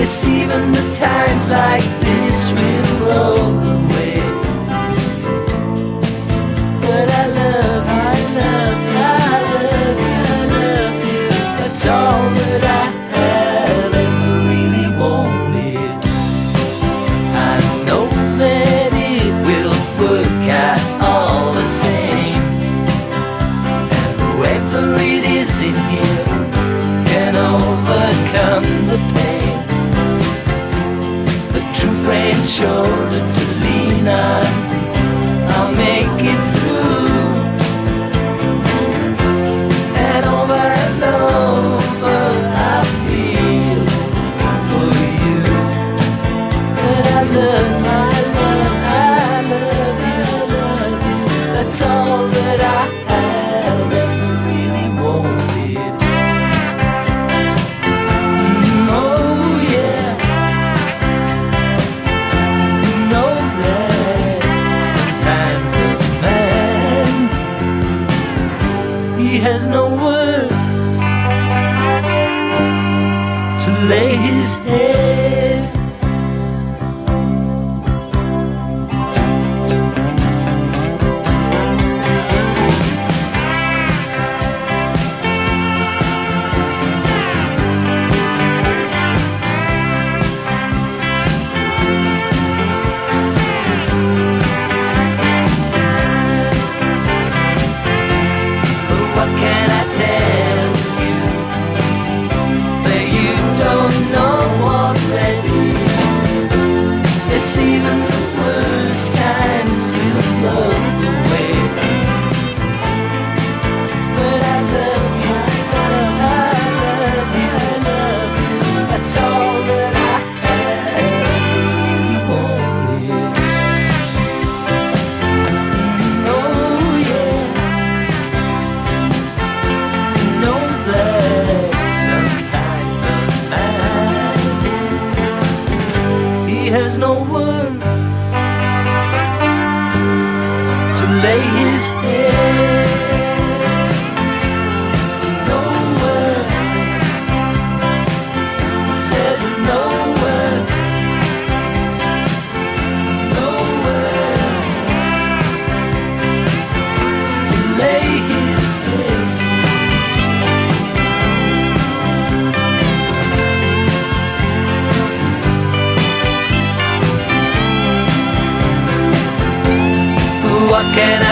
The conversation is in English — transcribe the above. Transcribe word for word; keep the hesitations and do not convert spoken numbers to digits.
Yes, even the times like this will roll away. But I love you, I love you, I love you, I love you. That's all that I have ever really wanted. I know that it will work out all the same, and whoever it is in here can overcome the pain. Friend shoulder to lean on, I'll make it through. And over and over I feel for you. But I love my love, I love you, I love you. That's all that I have ever really wanted. Mm, oh yeah. He has no word to lay his head. What can I tell you that you don't know already? Yes, even the worst times will blow away. But I love you, I love you, I love you. That's all that I have really wanted. Oh yeah. He has no word to lay his head. No word, said no word, no word to lay his head. What can